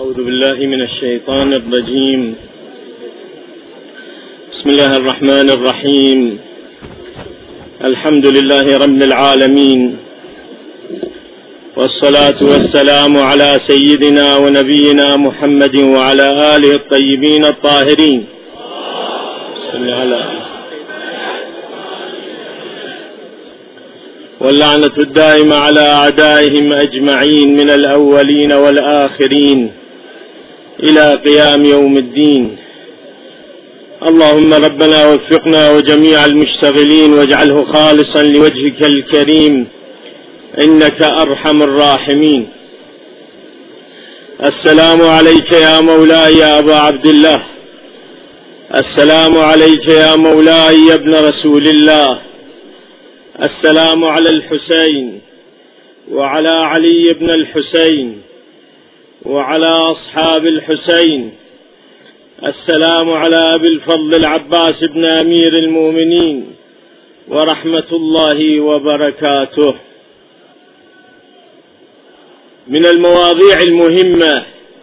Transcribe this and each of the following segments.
أعوذ بالله من الشيطان الرجيم. بسم الله الرحمن الرحيم. الحمد لله رب العالمين، والصلاة والسلام على سيدنا ونبينا محمد وعلى آله الطيبين الطاهرين. واللعنة الدائمة على أعدائهم أجمعين من الأولين والآخرين إلى قيام يوم الدين. اللهم ربنا وفقنا وجميع المشتغلين واجعله خالصا لوجهك الكريم إنك أرحم الراحمين. السلام عليك يا مولاي يا أبا عبد الله، السلام عليك يا مولاي يا ابن رسول الله، السلام على الحسين وعلى علي بن الحسين وعلى أصحاب الحسين، السلام على أبي الفضل العباس بن أمير المؤمنين ورحمة الله وبركاته. من المواضيع المهمة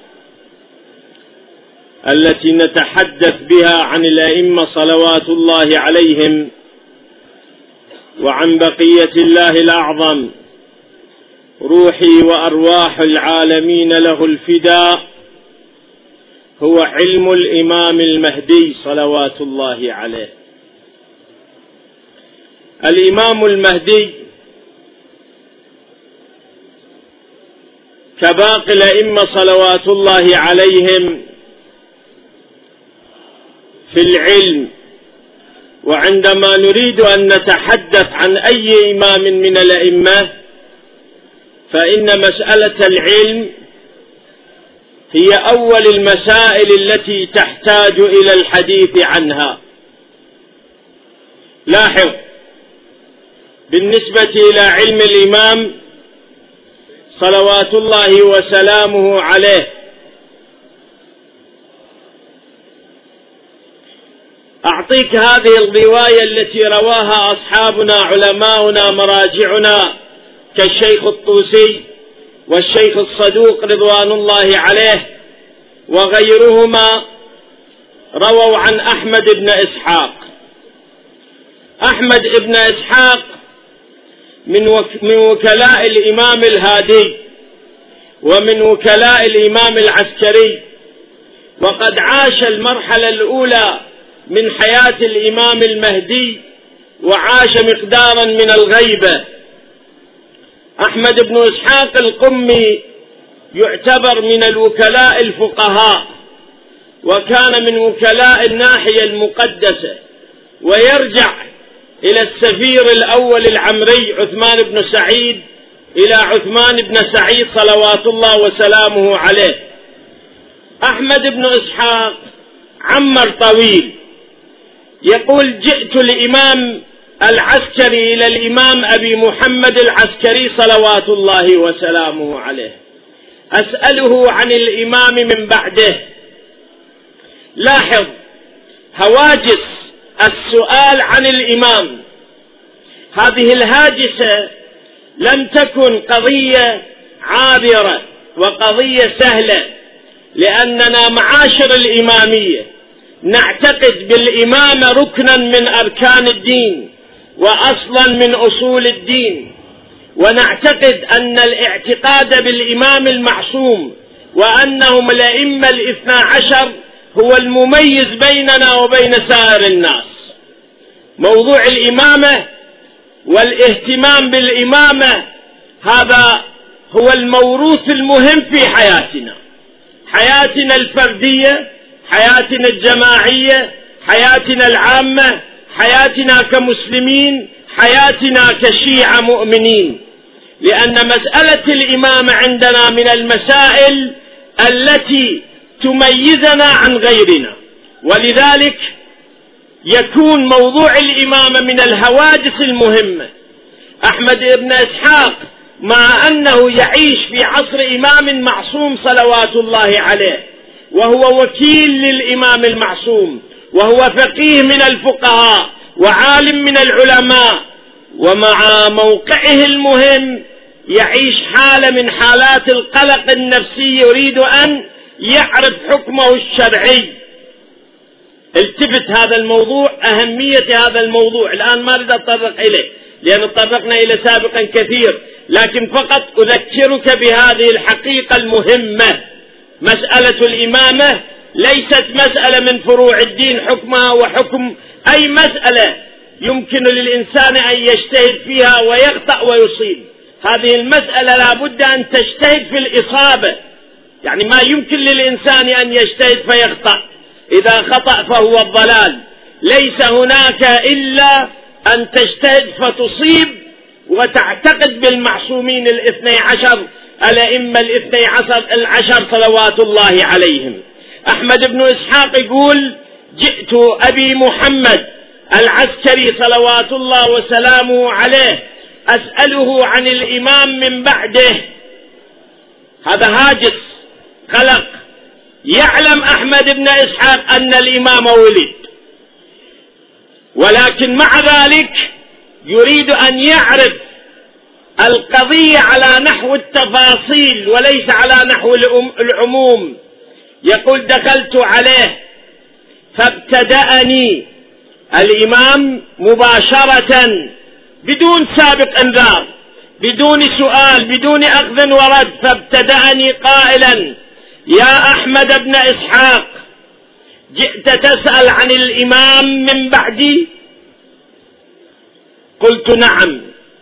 التي نتحدث بها عن الأئمة صلوات الله عليهم وعن بقية الله الأعظم روحي وأرواح العالمين له الفداء هو علم الإمام المهدي صلوات الله عليه. الإمام المهدي كباقي الأئمة صلوات الله عليهم في العلم، وعندما نريد أن نتحدث عن أي إمام من الأئمة فإن مسألة العلم هي أول المسائل التي تحتاج إلى الحديث عنها. لاحظ، بالنسبة إلى علم الإمام صلوات الله وسلامه عليه، أعطيك هذه الرواية التي رواها أصحابنا علماؤنا مراجعنا كالشيخ الطوسي والشيخ الصدوق رضوان الله عليه وغيرهما، رووا عن أحمد بن إسحاق. أحمد بن إسحاق من وكلاء الإمام الهادي ومن وكلاء الإمام العسكري، وقد عاش المرحلة الأولى من حياة الإمام المهدي وعاش مقدارا من الغيبة. أحمد بن إسحاق القمي يعتبر من الوكلاء الفقهاء، وكان من وكلاء الناحية المقدسة، ويرجع إلى السفير الأول العمري عثمان بن سعيد إلى عثمان بن سعيد صلوات الله وسلامه عليه. أحمد بن إسحاق عمر طويل، يقول: جئت الإمام العسكري إلى الإمام أبي محمد العسكري صلوات الله وسلامه عليه أسأله عن الإمام من بعده. لاحظ هواجس السؤال عن الإمام، هذه الهاجسة لم تكن قضية عابرة وقضية سهلة، لأننا معاشر الإمامية نعتقد بالإمامة ركنا من أركان الدين وأصلا من أصول الدين، ونعتقد أن الاعتقاد بالإمام المعصوم وأنهم الأئمة الاثنى عشر هو المميز بيننا وبين سائر الناس. موضوع الإمامة والاهتمام بالإمامة هذا هو الموروث المهم في حياتنا الفردية، حياتنا الجماعية، حياتنا العامة، حياتنا كمسلمين، حياتنا كشيعة مؤمنين، لأن مسألة الإمامة عندنا من المسائل التي تميزنا عن غيرنا، ولذلك يكون موضوع الإمامة من الهواجس المهمة. أحمد بن إسحاق مع أنه يعيش في عصر إمام معصوم صلوات الله عليه، وهو وكيل للإمام المعصوم، وهو فقيه من الفقهاء وعالم من العلماء، ومع موقعه المهم يعيش حالة من حالات القلق النفسي يريد أن يعرف حكمه الشرعي. التفت هذا الموضوع، أهمية هذا الموضوع. الآن ما أريد أتطرق إليه لأن تطرقنا إلى سابقا كثير، لكن فقط أذكرك بهذه الحقيقة المهمة. مسألة الإمامة ليست مسألة من فروع الدين حكمها وحكم أي مسألة يمكن للإنسان أن يجتهد فيها ويخطأ ويصيب. هذه المسألة لا بد أن تجتهد في الإصابة، يعني ما يمكن للإنسان أن يجتهد فيخطأ. إذا خطأ فهو الضلال. ليس هناك إلا أن تجتهد فتصيب وتعتقد بالمعصومين الاثني عشر، الأئمة الاثني عشر صلوات الله عليهم. أحمد بن إسحاق يقول: جئت أبي محمد العسكري صلوات الله وسلامه عليه أسأله عن الإمام من بعده. هذا هاجس خلق. يعلم أحمد بن إسحاق أن الإمام ولد، ولكن مع ذلك يريد أن يعرف القضية على نحو التفاصيل وليس على نحو العموم. يقول: دخلت عليه فابتدأني الإمام مباشرة بدون سابق انذار، بدون سؤال، بدون أخذ ورد، فابتدأني قائلا: يا أحمد بن إسحاق، جئت تسأل عن الإمام من بعدي؟ قلت: نعم.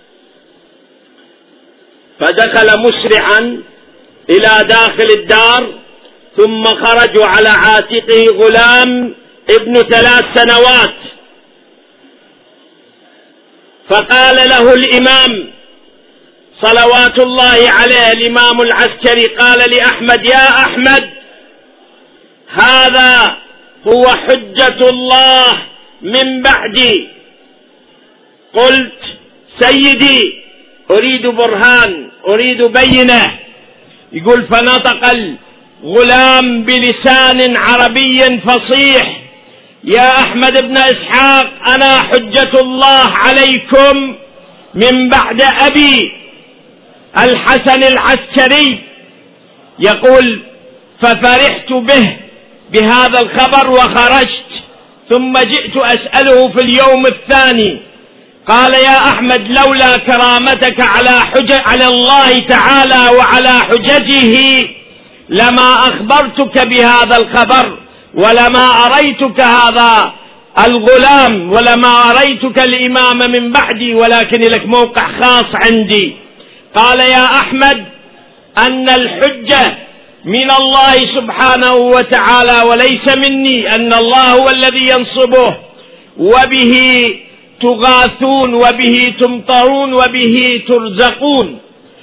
فدخل مسرعا إلى داخل الدار، ثم خرجوا على عاتقه غلام ابن 3 سنوات. فقال له الإمام صلوات الله عليه، الإمام العسكري، قال لأحمد: يا أحمد، هذا هو حجة الله من بعدي. قلت: سيدي، أريد برهان، أريد بينة. يقول: فنطق الغلام بلسان عربي فصيح: يا أحمد بن إسحاق، أنا حجة الله عليكم من بعد أبي الحسن العسكري. يقول: ففرحت به بهذا الخبر وخرجت، ثم جئت أسأله في اليوم الثاني. قال: يا أحمد، لولا كرامتك على الله تعالى وعلى حججه لما أخبرتك بهذا الخبر، ولما أريتك هذا الغلام، ولما أريتك الإمام من بعدي، ولكن لك موقع خاص عندي. قال: يا أحمد، أن الحجة من الله سبحانه وتعالى وليس مني، أن الله هو الذي ينصبه، وبه تغاثون، وبه تمطرون، وبه ترزقون.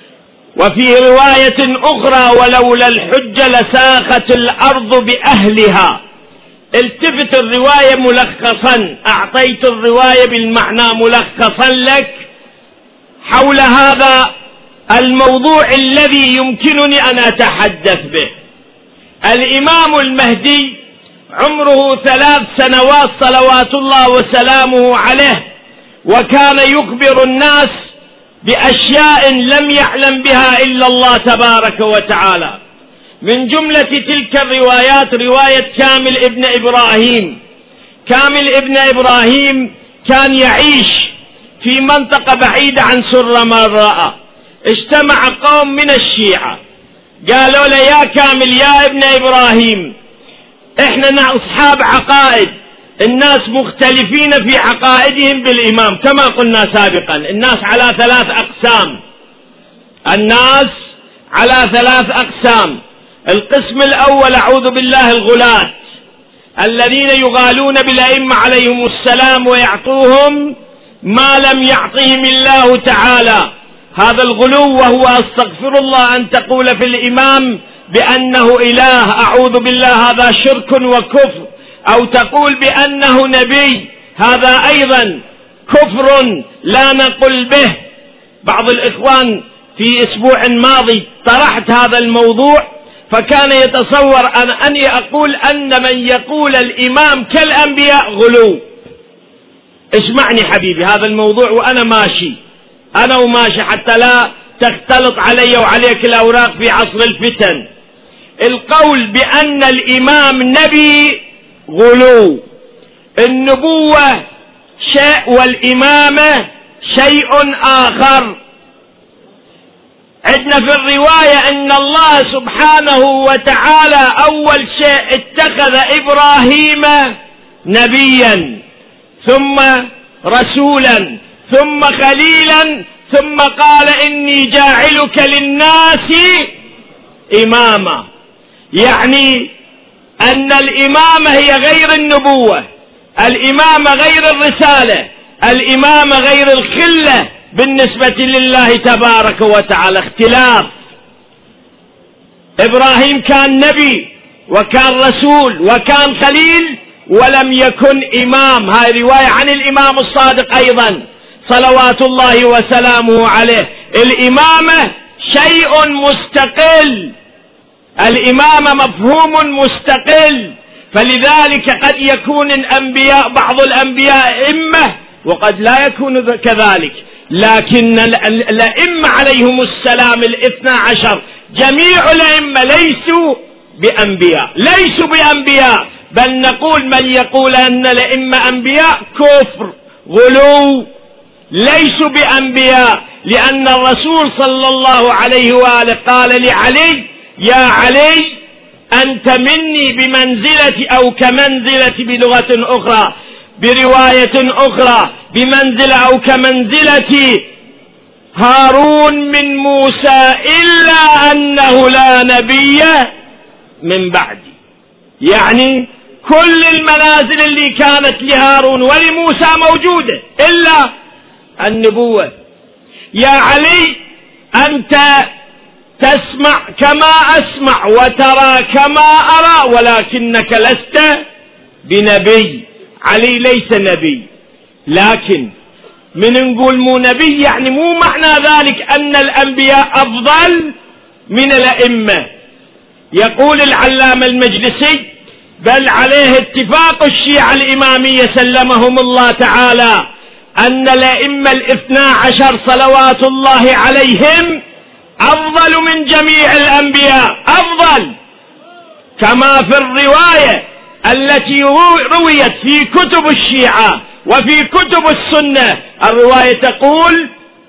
وفي رواية أخرى: ولولا الحجة لساخت الأرض بأهلها. التفت الرواية ملخصا، أعطيت الرواية بالمعنى ملخصا لك حول هذا الموضوع الذي يمكنني أن أتحدث به. الإمام المهدي عمره 3 سنوات صلوات الله وسلامه عليه، وكان يخبر الناس بأشياء لم يعلم بها إلا الله تبارك وتعالى. من جملة تلك الروايات رواية كامل ابن إبراهيم. كامل ابن إبراهيم كان يعيش في منطقة بعيدة عن سر مرة. اجتمع قوم من الشيعة قالوا له: يا كامل، يا ابن إبراهيم، احنا أصحاب عقائد، الناس مختلفين في عقائدهم بالإمام. كما قلنا سابقا، الناس على 3 أقسام. الناس على 3 أقسام. القسم الأول أعوذ بالله الغلاة، الذين يغالون بالأئمة عليهم السلام ويعطوهم ما لم يعطهم الله تعالى. هذا الغلو، وهو أستغفر الله أن تقول في الإمام بأنه إله، أعوذ بالله، هذا شرك وكفر. أو تقول بأنه نبي، هذا أيضا كفر لا نقل به. بعض الإخوان في أسبوع ماضي طرحت هذا الموضوع، فكان يتصور أني أقول أن من يقول الإمام كالأنبياء غلو. اسمعني حبيبي، هذا الموضوع وأنا ماشي، أنا وماشي حتى لا تختلط علي وعليك الأوراق في عصر الفتن. القول بأن الإمام نبي غلو، النبوة شيء والإمامة شيء آخر. عندنا في الرواية أن الله سبحانه وتعالى أول شيء اتخذ إبراهيم نبيا، ثم رسولا، ثم خليلا، ثم قال إني جاعلك للناس إماما. يعني أن الإمامة هي غير النبوة، الإمامة غير الرسالة، الإمامة غير الخلة بالنسبة لله تبارك وتعالى، اختلاف. إبراهيم كان نبي وكان رسول وكان خليل ولم يكن إمام. هاي رواية عن الإمام الصادق أيضا صلوات الله وسلامه عليه. الإمامة شيء مستقل، الإمامة مفهوم مستقل، فلذلك قد يكون الأنبياء بعض الأنبياء إمة وقد لا يكون كذلك، لكن الأئمة عليهم السلام 12 جميع الأئمة ليسوا بأنبياء، ليسوا بأنبياء، بل نقول من يقول أن الأئمة أنبياء كفر غلو، ليسوا بأنبياء، لأن الرسول صلى الله عليه وآله قال لعلي: يا علي أنت مني بمنزلة أو كمنزلة بلغة أخرى، برواية أخرى بمنزلة أو كمنزلة هارون من موسى، إلا أنه لا نبي من بعدي. يعني كل المنازل اللي كانت لهارون ولموسى موجودة إلا النبوة. يا علي أنت تسمع كما أسمع وترى كما أرى، ولكنك لست بنبي. علي ليس نبي، لكن من نقول مو نبي يعني مو معنى ذلك أن الأنبياء أفضل من الأئمة. يقول العلامة المجلسي: بل عليه اتفاق الشيعة الإمامية سلمهم الله تعالى أن الأئمة 12 صلوات الله عليهم أفضل من جميع الأنبياء، أفضل، كما في الرواية التي رويت في كتب الشيعة وفي كتب السنة. الرواية تقول: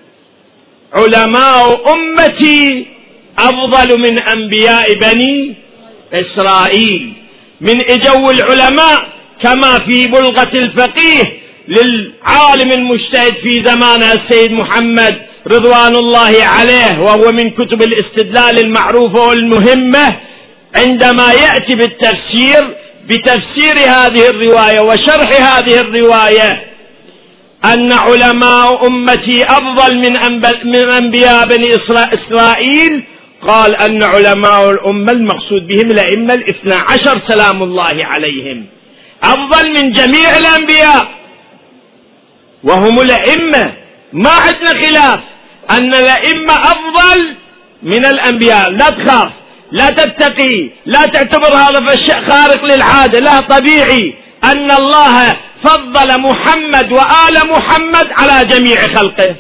علماء أمتي أفضل من أنبياء بني إسرائيل. من إجو العلماء كما في بلغة الفقيه للعالم المجتهد في زمانها السيد محمد رضوان الله عليه، وهو من كتب الاستدلال المعروفة والمهمة، عندما يأتي بالتفسير بتفسير هذه الرواية وشرح هذه الرواية أن علماء أمتي أفضل من أنبياء بني إسرائيل، قال أن علماء الأمة المقصود بهم الأئمة 12 سلام الله عليهم أفضل من جميع الأنبياء، وهم الأئمة. ما عندنا خلاف أن الأئمة أفضل من الأنبياء، لا تخاف، لا تتقي، لا تعتبر هذا الشيء خارق للعادة، لا، طبيعي أن الله فضل محمد وآل محمد على جميع خلقه.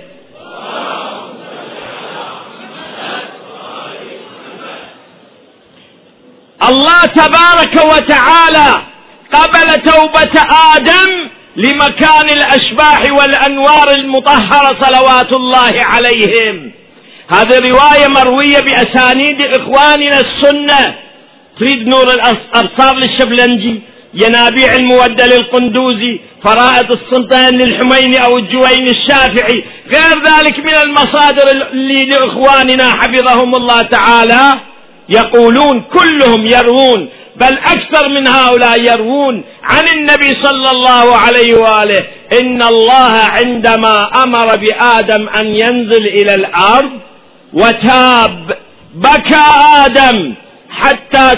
الله تبارك وتعالى قبل توبة آدم لمكان الأشباح والأنوار المطهرة صلوات الله عليهم. هذه رواية مروية بأسانيد إخواننا السنة، تريد نور الأبصار للشبلنجي، ينابيع المودة للقندوزي، فرائض السلطان للحميني أو الجويني الشافعي، غير ذلك من المصادر اللي لإخواننا حفظهم الله تعالى يقولون كلهم يروون، بل أكثر من هؤلاء يروون عن النبي صلى الله عليه وآله إن الله عندما أمر بآدم أن ينزل إلى الأرض وتاب بكى آدم حتى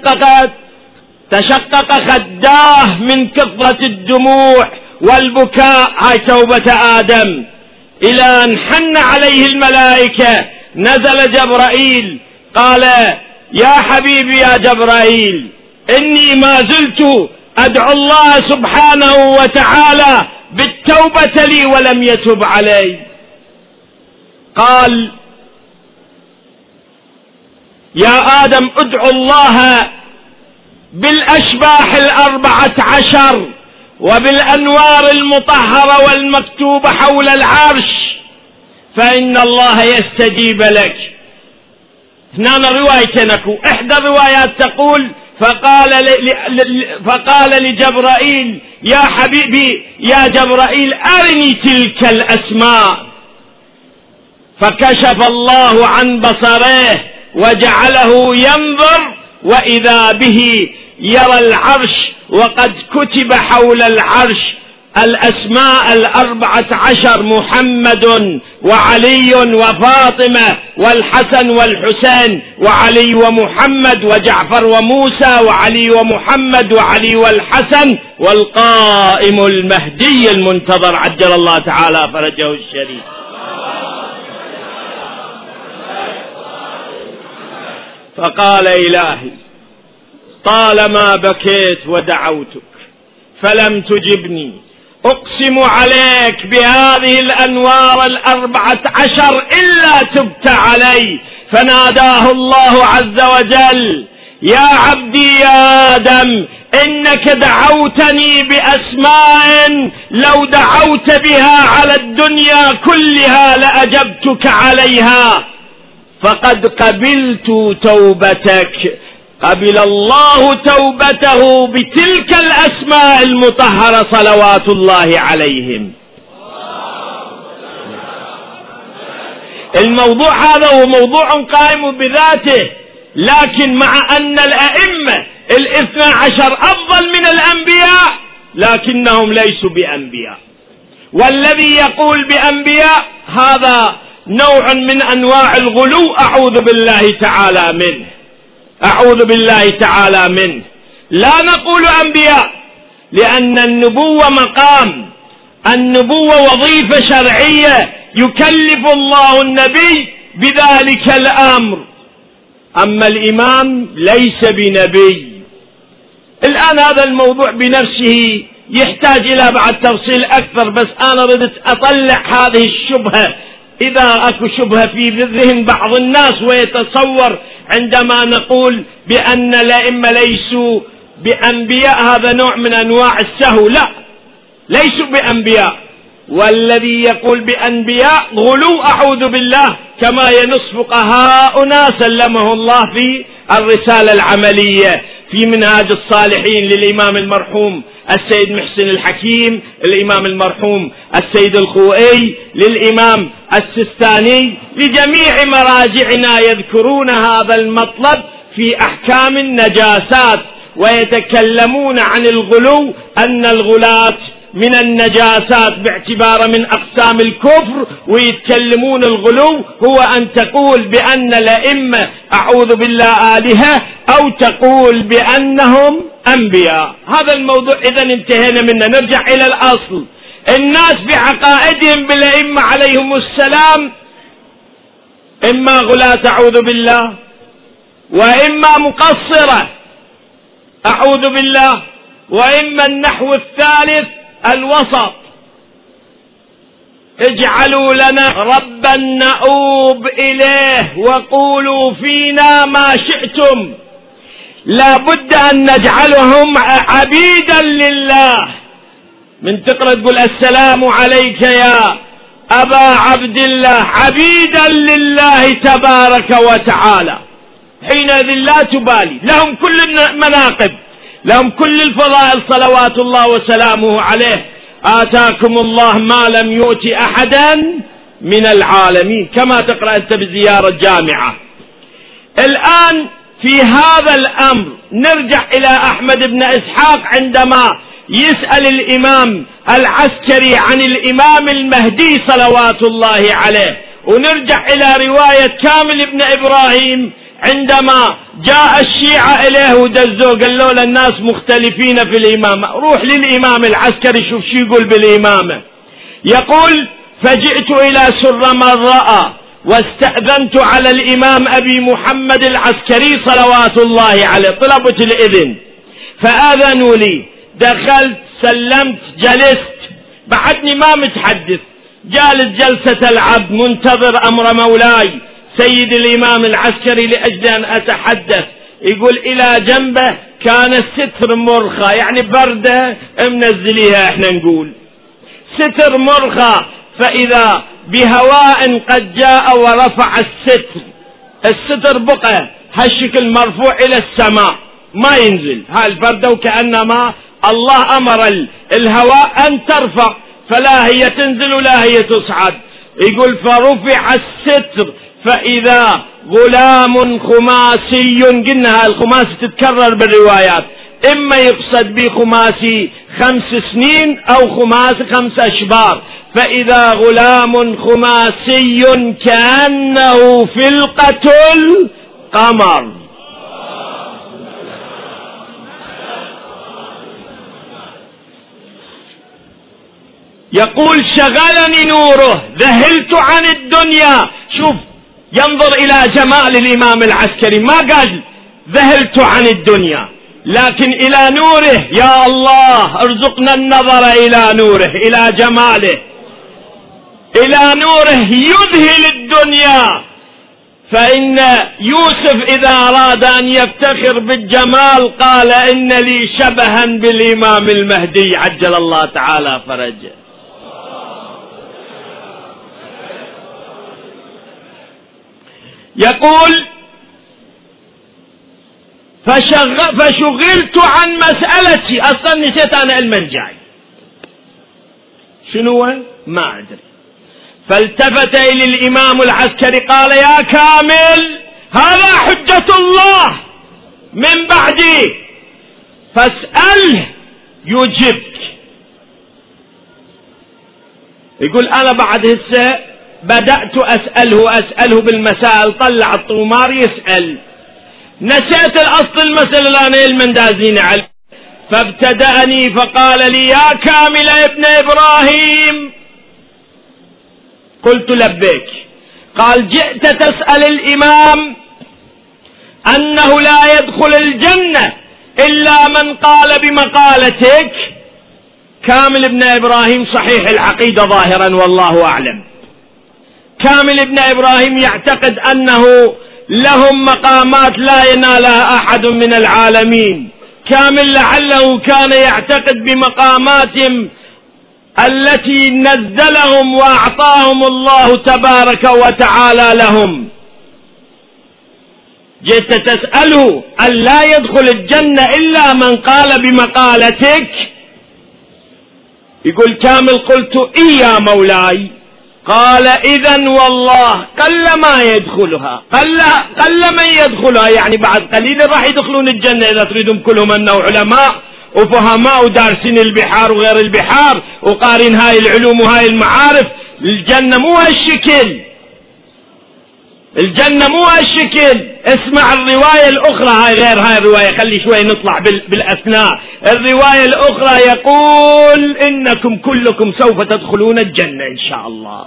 تشقق خداه من كثرة الدموع والبكاء، هاي توبة آدم، إلى أن حن عليه الملائكة. نزل جبرائيل قال: يا حبيبي يا جبرائيل، إني ما زلت أدعو الله سبحانه وتعالى بالتوبة لي ولم يتب علي. قال: يا آدم ادعو الله بالأشباح 14 وبالأنوار المطهرة والمكتوبة حول العرش فإن الله يستجيب لك. اثنان روايتين اكو، احدى الروايات تقول فقال لجبرائيل يا حبيبي يا جبرائيل أرني تلك الأسماء، فكشف الله عن بصره وجعله ينظر وإذا به يرى العرش وقد كتب حول العرش الأسماء 14 محمد وعلي وفاطمة والحسن والحسين وعلي ومحمد وجعفر وموسى وعلي ومحمد وعلي والحسن والقائم المهدي المنتظر عجل الله تعالى فرجه الشريف. فقال إلهي طالما بكيت ودعوتك فلم تجبني، أقسم عليك بهذه الأنوار 14 إلا تبت علي. فناداه الله عز وجل يا عبدي يا آدم إنك دعوتني بأسماء لو دعوت بها على الدنيا كلها لأجبتك عليها، فقد قبلت توبتك. قبل الله توبته بتلك الأسماء المطهرة صلوات الله عليهم. الموضوع هذا هو موضوع قائم بذاته، لكن مع أن الأئمة 12 أفضل من الأنبياء لكنهم ليسوا بأنبياء، والذي يقول بأنبياء هذا نوع من أنواع الغلو أعوذ بالله تعالى منه، أعوذ بالله تعالى منه. لا نقول أنبياء لأن النبوة مقام، النبوة وظيفة شرعية يكلف الله النبي بذلك الأمر، أما الإمام ليس بنبي. الآن هذا الموضوع بنفسه يحتاج إلى بعد تفصيل أكثر، بس أنا ردت أطلع هذه الشبهة إذا أكو شبهة في ذهن بعض الناس ويتصور عندما نقول بأن الأئمة ليسوا بأنبياء هذا نوع من أنواع السهو. لا، ليسوا بأنبياء، والذي يقول بأنبياء غلو أعوذ بالله، كما ينص فقهاؤنا سلمه الله في الرسالة العملية في منهاج الصالحين للإمام المرحوم السيد محسن الحكيم، الإمام المرحوم السيد الخوئي، للإمام السستاني، لجميع مراجعنا يذكرون هذا المطلب في أحكام النجاسات، ويتكلمون عن الغلو أن الغلاة من النجاسات باعتبار من أقسام الكفر، ويتكلمون الغلو هو أن تقول بأن الأئمة أعوذ بالله آلهة أو تقول بأنهم أنبياء. هذا الموضوع إذا انتهينا منه. نرجع إلى الأصل. الناس بعقائدهم بالأئمة عليهم السلام إما غلاة أعوذ بالله، وإما مقصرة أعوذ بالله، وإما النحو الثالث الوسط. اجعلوا لنا ربا نؤوب إليه وقولوا فينا ما شئتم. لا بد أن نجعلهم عبيدا لله. من تقرأ تقول السلام عليك يا أبا عبد الله، عبيدا لله تبارك وتعالى. حينئذ لا تبالي، لهم كل المناقب، لهم كل الفضائل صلوات الله وسلامه عليه. آتاكم الله ما لم يؤت أحدا من العالمين، كما تقرأ أنت بزيارة جامعة. الآن في هذا الأمر نرجع إلى أحمد بن إسحاق عندما يسأل الإمام العسكري عن الإمام المهدي صلوات الله عليه، ونرجع إلى رواية كامل بن إبراهيم عندما جاء الشيعة إليه ودزوه قال له الناس مختلفين في الإمامة، روح للإمام العسكري شوف شو يقول بالإمامة. يقول فجئت إلى سر من رأى واستأذنت على الإمام أبي محمد العسكري صلوات الله عليه، طلبت الإذن فآذنوا لي، دخلت سلمت جلست، بعدني ما متحدث، جالس جلسة العبد منتظر أمر مولاي، سيد الإمام العسكري لأجل أن أتحدث، يقول إلى جنبه كان الستر مرخى، يعني بردة منزليها، احنا نقول ستر مرخى، فإذا بهواء قد جاء ورفع الستر بقى هالشكل مرفوع إلى السماء ما ينزل هالبردة، وكأنما الله أمر الهواء أن ترفع، فلا هي تنزل ولا هي تصعد. يقول فرفع الستر فإذا غلام خماسي، قلنا الخماسي تتكرر بالروايات، إما يقصد بخماسي 5 سنين أو خماسي 5 أشبار، فإذا غلام خماسي كأنه فلقة القمر. يقول شغلني نوره ذهلت عن الدنيا. شوف ينظر إلى جمال الإمام العسكري، ما قال ذهلت عن الدنيا، لكن إلى نوره. يا الله ارزقنا النظر إلى نوره، إلى جماله، إلى نوره يذهل الدنيا. فإن يوسف إذا أراد أن يفتخر بالجمال قال إن لي شبها بالإمام المهدي عجل الله تعالى فرجه. يقول فشغلت عن مسألتي، أصلا نسيت أنا المنجاي شنو ما أدري. فالتفت إلى الإمام العسكري قال يا كامل هذا حجة الله من بعدي فاسأله يجبك. يقول أنا بعد هسه بدأت أسأله بالمسائل، طلع الطومار يسأل، نسيت الأصل المسألة الآن المندازين عليه، فابتدأني فقال لي يا كامل ابن إبراهيم، قلت لبيك. قال جئت تسأل الإمام أنه لا يدخل الجنة إلا من قال بمقالتك. كامل ابن إبراهيم صحيح العقيدة ظاهرا والله أعلم، كامل ابن إبراهيم يعتقد أنه لهم مقامات لا ينالها أحد من العالمين. كامل لعله كان يعتقد بمقاماتهم التي نزلهم وأعطاهم الله تبارك وتعالى لهم. جئت تسأله أن لا يدخل الجنة إلا من قال بمقالتك. يقول كامل قلت إي يا مولاي. قال إذن والله قل ما يدخلها، قل من يدخلها، يعني بعد قليل راح يدخلون الجنة إذا تريدون كلهم أنه علماء وفهماء ودارسين البحار وغير البحار وقارين هاي العلوم وهاي المعارف. الجنة مو هالشكل، الجنة مو هالشكل. اسمع الرواية الأخرى، هاي غير هاي الرواية، خلي شوي نطلع بالأثناء. الرواية الأخرى يقول إنكم كلكم سوف تدخلون الجنة إن شاء الله.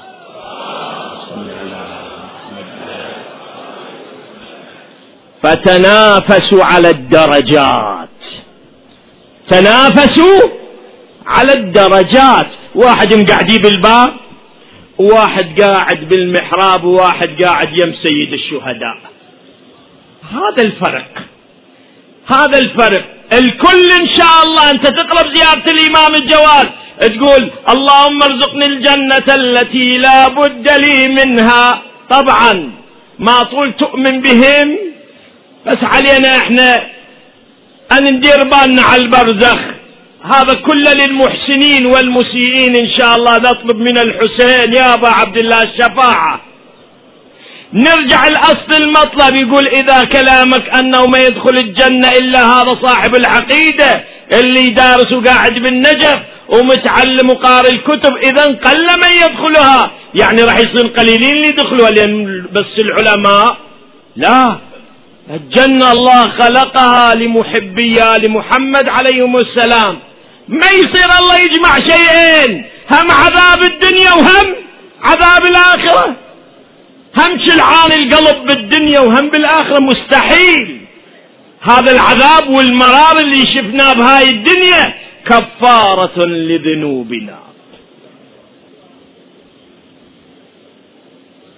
فتنافسوا على الدرجات، تنافسوا على الدرجات، واحد مقعدي بالباب وواحد قاعد بالمحراب وواحد قاعد يم سيد الشهداء. هذا الفرق، هذا الفرق. الكل إن شاء الله أنت تقرب زيارة الإمام الجواد تقول اللهم ارزقني الجنة التي لا بد لي منها. طبعا ما طول تؤمن بهم، بس علينا احنا أن ندير بالنا على البرزخ. هذا كله للمحسنين والمسيئين إن شاء الله. نطلب من الحسين يا أبا عبد الله الشفاعة. نرجع الأصل المطلب، يقول إذا كلامك أنه ما يدخل الجنة إلا هذا صاحب العقيدة اللي دارس وقاعد بالنجف ومتعلم وقارئ الكتب، إذا قل من يدخلها، يعني راح يصير قليلين اللي يدخلوها، لأن بس العلماء لا. الجنة الله خلقها لمحبيها لمحمد عليهم السلام. ما يصير الله يجمع شيئين، هم عذاب الدنيا وهم عذاب الآخرة، هم شلعان القلب بالدنيا وهم بالآخرة، مستحيل. هذا العذاب والمرار اللي شفناه بهاي الدنيا كفارة لذنوبنا،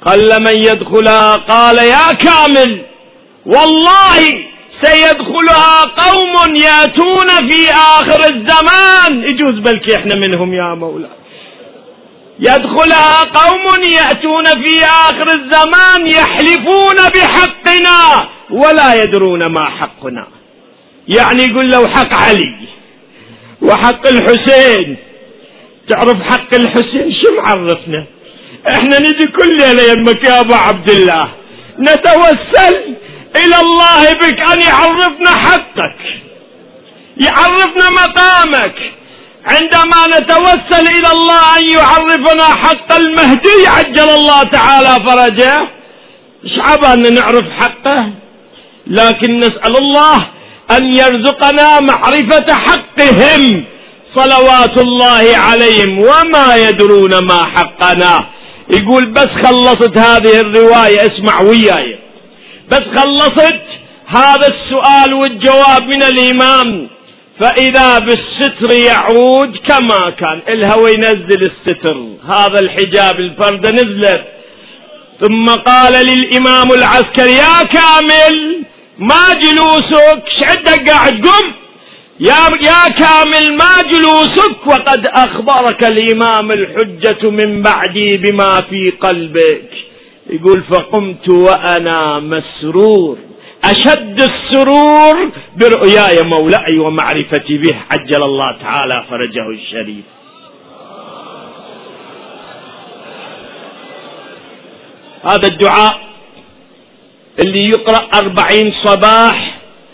قل من يدخلها. قال يا كامل والله سيدخلها قوم يأتون في آخر الزمان، يجوز بلكي احنا منهم يا مولاي، يدخلها قوم يأتون في آخر الزمان يحلفون بحقنا ولا يدرون ما حقنا. يعني يقول له حق علي وحق الحسين، تعرف حق الحسين شو معرفنا؟ احنا نجي كل ليلة يمك يا ابو عبد الله نتوسل الى الله بك ان يعرفنا حقك، يعرفنا مقامك. عندما نتوسل الى الله ان يعرفنا حق المهدي عجل الله تعالى فرجه، ايش عبالنا نعرف حقه؟ لكن نسأل الله ان يرزقنا معرفة حقهم صلوات الله عليهم وما يدرون ما حقنا. يقول بس خلصت هذه الرواية، اسمع وياي، بس خلصت هذا السؤال والجواب من الإمام، فإذا بالستر يعود كما كان. الهوى ينزل الستر، هذا الحجاب الفردة نزلت. ثم قال للإمام العسكري يا كامل ما جلوسك؟ شعدك قاعد قم يا كامل ما جلوسك وقد أخبرك الإمام الحجة من بعدي بما في قلبك. يقول فقمت وأنا مسرور أشد السرور برؤياي مولاي ومعرفتي به عجل الله تعالى فرجه الشريف. هذا الدعاء اللي يقرأ 40 صباح،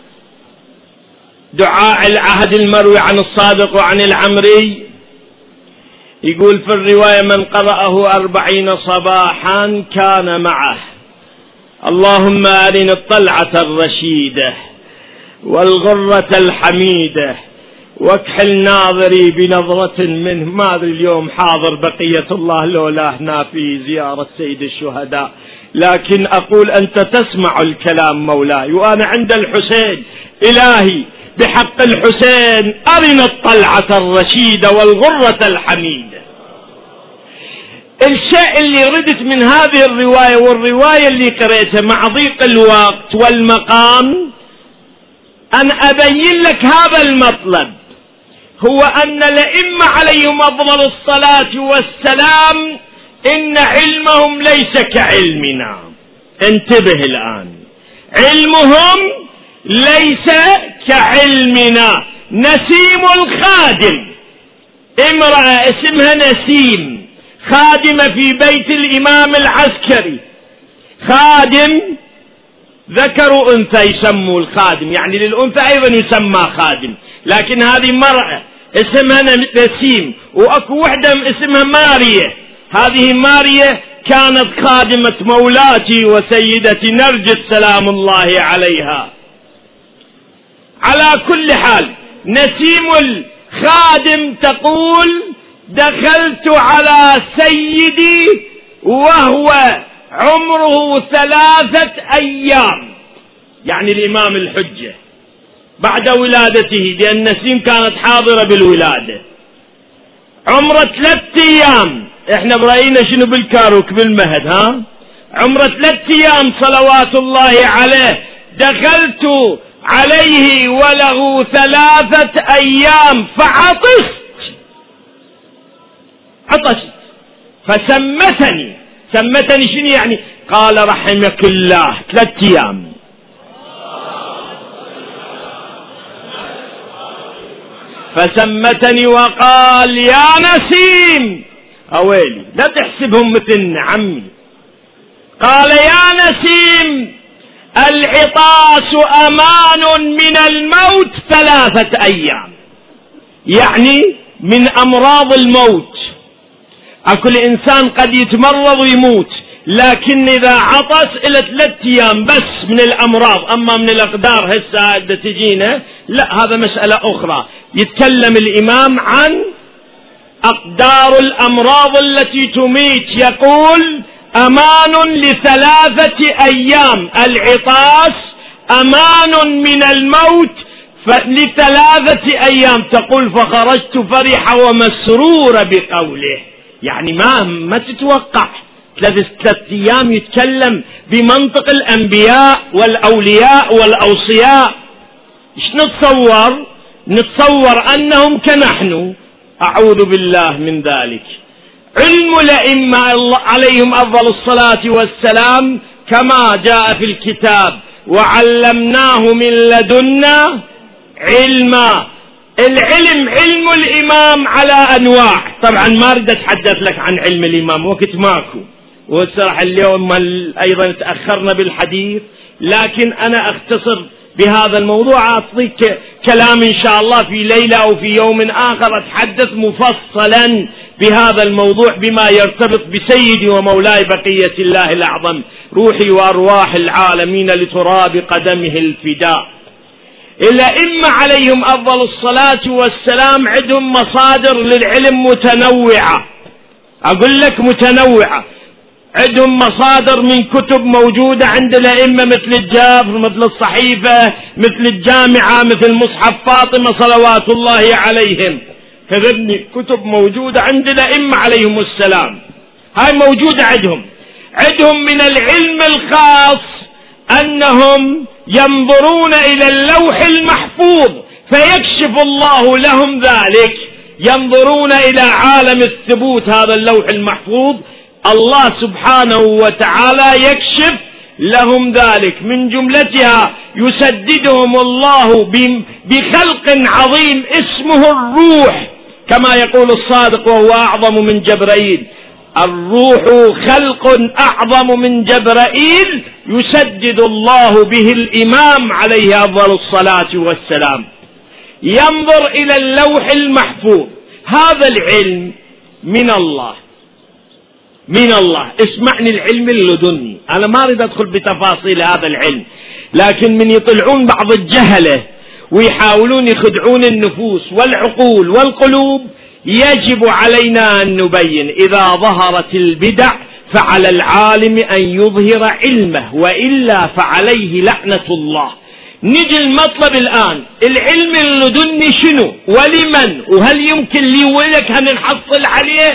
دعاء العهد المروي عن الصادق وعن العمري. يقول في الرواية من قرأه 40 صباحا كان معه اللهم أرنا الطلعة الرشيدة والغرة الحميدة واكحل ناظري بنظرة منه. ما أدري اليوم حاضر بقية الله لولا هنا في زيارة سيد الشهداء، لكن أقول أنت تسمع الكلام مولاي وأنا عند الحسين. إلهي بحق الحسين أرنا الطلعة الرشيدة والغرة الحميدة. الشيء اللي ردت من هذه الرواية والرواية اللي قريتها مع ضيق الوقت والمقام أن أبين لك هذا المطلب، هو أن الأئمة عليهم أفضل الصلاة والسلام إن علمهم ليس كعلمنا. انتبه الآن، علمهم ليس كعلمنا. نسيم الخادم، امرأة اسمها نسيم خادمة في بيت الإمام العسكري، خادم ذكر أنثى يسموا الخادم، يعني للأنثى أيضا يسمى خادم، لكن هذه مرأة اسمها نسيم، وأكو وحدة اسمها مارية. هذه مارية كانت خادمة مولاتي وسيدتي نرجس سلام الله عليها. على كل حال نسيم الخادم تقول دخلت على سيدي وهو عمره 3 أيام، يعني الإمام الحجة بعد ولادته، لأن نسيم كانت حاضرة بالولادة، عمره 3 أيام. احنا برأينا شنو بالكاروك بالمهد، ها عمره 3 أيام صلوات الله عليه. دخلت عليه وله 3 أيام فعطست فسمتني. سمتني شنو يعني؟ قال رحمك الله 3 أيام. فسمتني وقال يا نسيم، أويلي لا تحسبهم مثلنا عمي، قال يا نسيم العطاس أمان من الموت 3 أيام، يعني من أمراض الموت. أكل إنسان قد يتمرض ويموت، لكن إذا عطس إلى 3 أيام بس من الأمراض. أما من الأقدار هسه تجينا لا، هذا مسألة أخرى. يتكلم الإمام عن أقدار الأمراض التي تميت، يقول أمان ل3 أيام، العطاس أمان من الموت ل3 أيام. تقول فخرجت فرحة ومسرورة بقوله، يعني ما تتوقع ثلاث أيام يتكلم بمنطق الأنبياء والأولياء والأوصياء. إيش نتصور أنهم كنحن. أعوذ بالله من ذلك. علم الأئمة عليهم أفضل الصلاة والسلام كما جاء في الكتاب: وعلمناه من لدنا علما. العلم علم الإمام على أنواع. طبعا ما أريد أتحدث لك عن علم الإمام، وقت ماكو، وصراحة اليوم أيضا تأخرنا بالحديث، لكن أنا أختصر بهذا الموضوع. أعطيك كلام إن شاء الله في ليلة أو في يوم آخر أتحدث مفصلا بهذا الموضوع بما يرتبط بسيدي ومولاي بقية الله الأعظم، روحي وأرواح العالمين لتراب قدمه الفداء. الأئمة عليهم أفضل الصلاة والسلام عندهم مصادر للعلم متنوعة. أقول لك متنوعة. عندهم مصادر من كتب موجودة عند الأئمة مثل الجافر، مثل الصحيفة، مثل الجامعة، مثل مصحف فاطمة صلوات الله عليهم. فذبني كتب موجودة عند الأئمة عليهم السلام، هاي موجودة عندهم. عندهم من العلم الخاص أنهم ينظرون إلى اللوح المحفوظ فيكشف الله لهم ذلك. ينظرون إلى عالم الثبوت، هذا اللوح المحفوظ الله سبحانه وتعالى يكشف لهم ذلك. من جملتها يسددهم الله بخلق عظيم اسمه الروح، كما يقول الصادق وهو أعظم من جبرائيل: الروح خلق أعظم من جبرائيل يسدد الله به الإمام عليه أفضل الصلاة والسلام. ينظر إلى اللوح المحفوظ. هذا العلم من الله، من الله. اسمعني، العلم اللدني. أنا ما أريد أدخل بتفاصيل هذا العلم، لكن من يطلعون بعض الجهلة ويحاولون يخدعون النفوس والعقول والقلوب، يجب علينا أن نبين. إذا ظهرت البدع فعلى العالم أن يظهر علمه، وإلا فعليه لعنة الله. نجي المطلب الآن، العلم اللدني شنو ولمن، وهل يمكن لي ولك أن نحصل عليه؟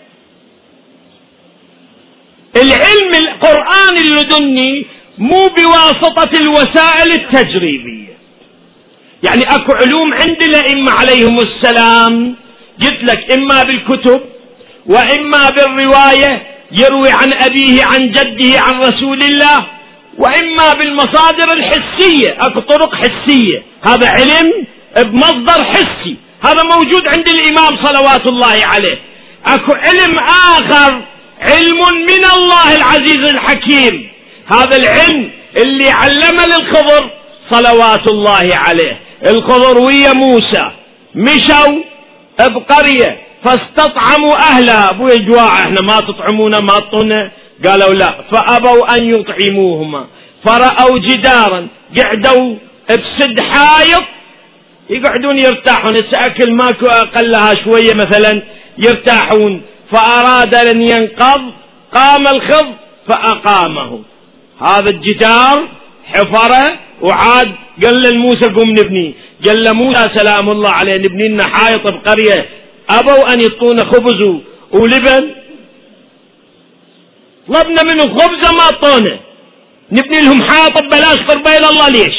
العلم القرآن اللدني مو بواسطة الوسائل التجريبية. يعني أكو علوم عند الأئمة عليهم السلام قلت لك إما بالكتب وإما بالرواية، يروي عن أبيه عن جده عن رسول الله، وإما بالمصادر الحسية. أكو طرق حسية، هذا علم بمصدر حسي، هذا موجود عند الإمام صلوات الله عليه. أكو علم آخر، علم من الله العزيز الحكيم. هذا العلم اللي علم للخضر صلوات الله عليه. الخضر ويا موسى مشوا بقرية فاستطعموا أهلها. أبوي جواع، احنا ما تطعمونا ما تطونا؟ قالوا لا، فأبوا أن يطعموهما. فرأوا جدارا قعدوا بسد حائط يقعدون يرتاحون. أكل ماكو أقلها شوية مثلا يرتاحون. فأراد أن ينقض، قام الخضر فأقامه. هذا الجدار حفره وعاد قال لموسى قم نبني. قال لموسى سلام الله عليه نبني لنا حائط بقرية. أبوا أن يطون خبز ولبن، طلبنا منه خبزة ما طونه، نبني لهم حائط ببلاش قربة إلى الله. ليش؟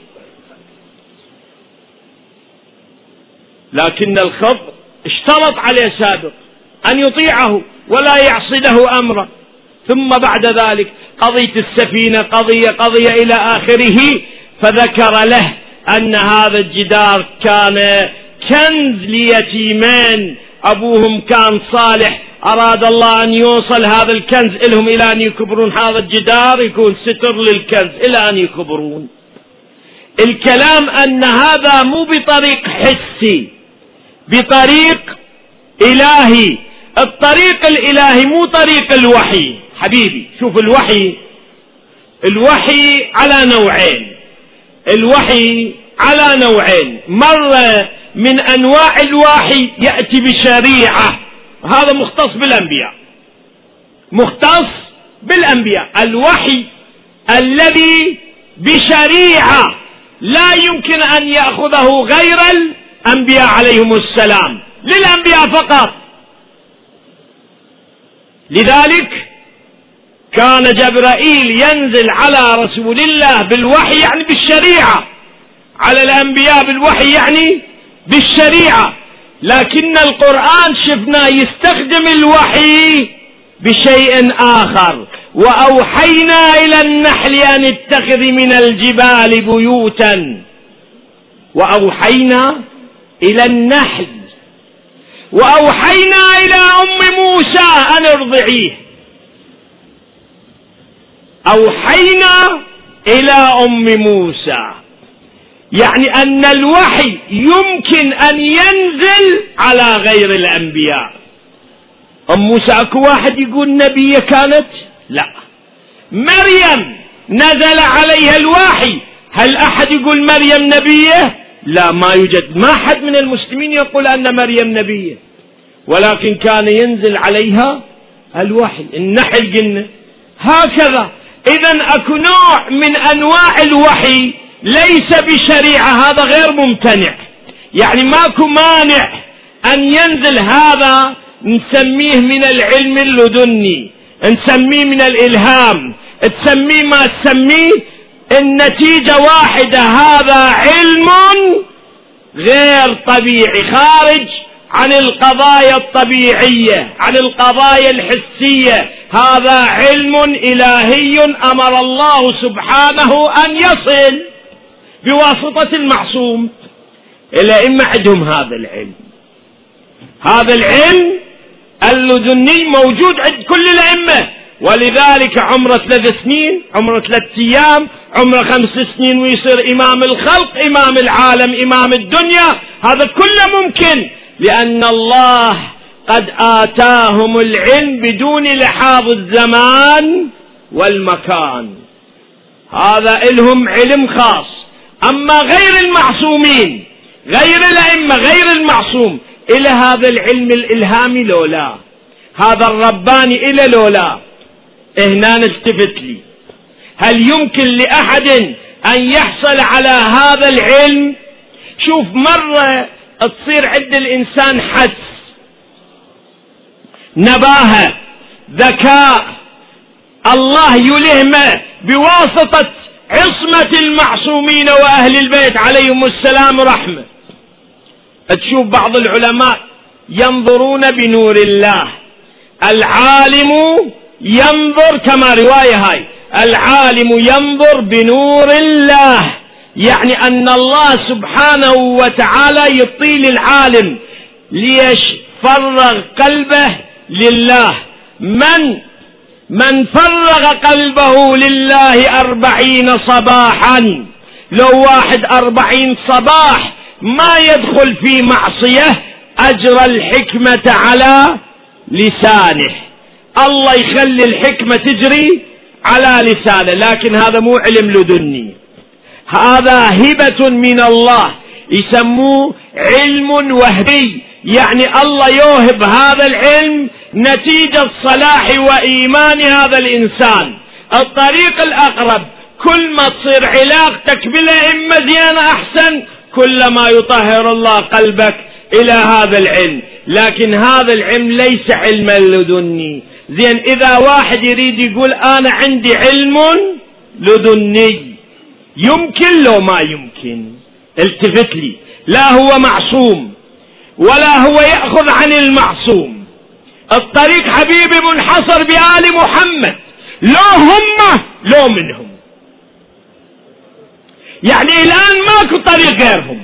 لكن الخضر اشترط عليه سابق أن يطيعه ولا يعصي له أمره. ثم بعد ذلك قضية السفينة قضية إلى آخره، فذكر له أن هذا الجدار كان كنز ليتيمين، أبوهم كان صالح، أراد الله أن يوصل هذا الكنز إلهم إلى أن يكبرون. هذا الجدار يكون ستر للكنز إلى أن يكبرون. الكلام أن هذا مو بطريق حسي، بطريق إلهي. الطريق الإلهي مو طريق الوحي حبيبي. شوف، الوحي على نوعين. الوحي على نوعين. مرة من أنواع الوحي يأتي بشريعة، هذا مختص بالأنبياء. الوحي الذي بشريعة لا يمكن أن يأخذه غير الأنبياء عليهم السلام، للأنبياء فقط. لذلك كان جبرائيل ينزل على رسول الله بالوحي يعني بالشريعة، على الأنبياء بالوحي يعني بالشريعة، لكن القرآن شفنا يستخدم الوحي بشيء آخر. وأوحينا إلى النحل أن اتخذ من الجبال بيوتا، وأوحينا إلى النحل، وأوحينا إلى أم موسى أن ارضعيه، أوحينا إلى أم موسى، يعني أن الوحي يمكن أن ينزل على غير الأنبياء. أم موسى أكو واحد يقول نبية كانت؟ لا. مريم نزل عليها الوحي، هل أحد يقول مريم نبية؟ لا، ما يوجد، ما حد من المسلمين يقول أن مريم نبية، ولكن كان ينزل عليها الوحي. النحل قلنا هكذا. إذن أكو نوع من أنواع الوحي ليس بشريعة، هذا غير ممتنع، يعني ماكو مانع أن ينزل. هذا نسميه من العلم اللدني، نسميه من الإلهام، تسميه ما تسميه، النتيجة واحدة، هذا علم غير طبيعي خارج عن القضايا الطبيعية، عن القضايا الحسية. هذا علم إلهي أمر الله سبحانه أن يصل بواسطة المعصوم. الأئمة عندهم هذا العلم، هذا العلم اللدني موجود عند كل الأئمة، ولذلك عمره 3 سنين، عمره 3 أيام، عمره 5 سنين ويصير إمام الخلق، إمام العالم، إمام الدنيا. هذا كله ممكن لأن الله قد آتاهم العلم بدون لحاظ الزمان والمكان، هذا إلهم علم خاص. أما غير المعصومين، غير الأئمة، غير المعصوم، إلى هذا العلم الإلهامي لولا، هذا الرباني إلى لولا. هنا نلتفت لي، هل يمكن لأحد أن يحصل على هذا العلم؟ شوف، مرة تصير عند الإنسان حس، نباهة، ذكاء، الله يلهمه بواسطة عصمة المعصومين وأهل البيت عليهم السلام رحمة. تشوف بعض العلماء ينظرون بنور الله، العالم ينظر، كما رواية هاي، العالم ينظر بنور الله، يعني أن الله سبحانه وتعالى يطيل العالم ليش؟ فرغ قلبه لله. من فرغ قلبه لله 40 صباحا، لو واحد 40 صباح ما يدخل في معصية، أجرى الحكمة على لسانه، الله يخلي الحكمة تجري على لسانه. لكن هذا مو علم لدني، هذا هبة من الله، يسموه علم وهبي، يعني الله يوهب هذا العلم نتيجة صلاح وإيمان هذا الإنسان. الطريق الأقرب، كل ما تصير علاقتك بالأئمة زينة أحسن، كلما يطهر الله قلبك إلى هذا العلم. لكن هذا العلم ليس علما لدني. زين، إذا واحد يريد يقول أنا عندي علم لدني، يمكن لو ما يمكن؟ التفت لي، لا هو معصوم ولا هو يأخذ عن المعصوم. الطريق حبيبي منحصر بآل محمد، لو هم لو منهم، يعني الآن ماكو طريق غيرهم،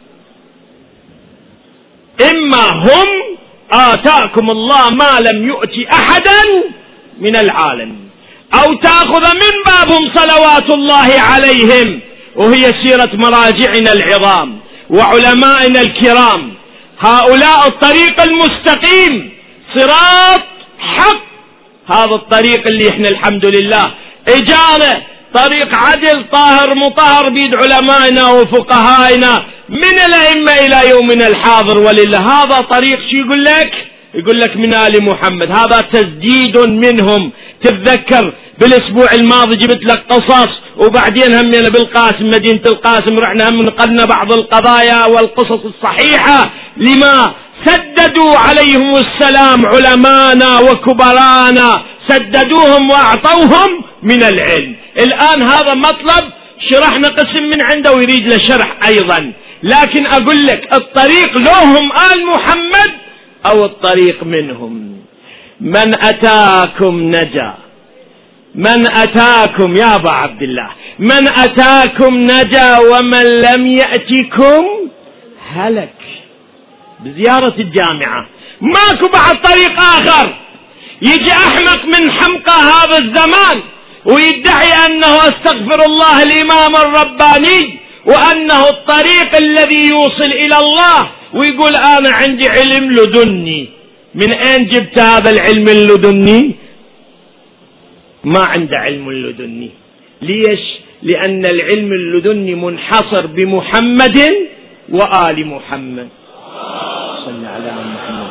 إما هم آتاكم الله ما لم يؤتي أحدا من العالم، أو تأخذ من بابهم صلوات الله عليهم، وهي سيرة مراجعنا العظام وعلمائنا الكرام. هؤلاء الطريق المستقيم، صراط حق، هذا الطريق اللي احنا الحمد لله اجانا طريق عدل طاهر مطهر بيد علمائنا وفقهائنا من الأئمة إلى يومنا الحاضر، ولله هذا طريق. شو يقول لك؟ يقول لك من آل محمد، هذا تسديد منهم. تتذكر بالأسبوع الماضي جبت لك قصص، وبعدين همنا بالقاسم، مدينة القاسم، رحنا هم نقلنا بعض القضايا والقصص الصحيحة لما سددوا عليهم السلام علمانا وكبرانا سددوهم وأعطوهم من العلم. الآن هذا مطلب شرحنا قسم من عنده ويريد له شرح أيضا، لكن أقول لك الطريق لهم آل محمد أو الطريق منهم. من أتاكم نجا، من أتاكم يا أبا عبد الله، من أتاكم نجا ومن لم يأتكم هلك. بزيارة الجامعة ماكو بعد طريق آخر. يجي أحمق من حمقى هذا الزمان ويدعي أنه استغفر الله الإمام الرباني وأنه الطريق الذي يوصل إلى الله، ويقول أنا عندي علم لدني. من أين جبت هذا العلم اللدني؟ ما عنده علم لدني. ليش؟ لأن العلم اللدني منحصر بمحمد وآل محمد. صلى على محمد.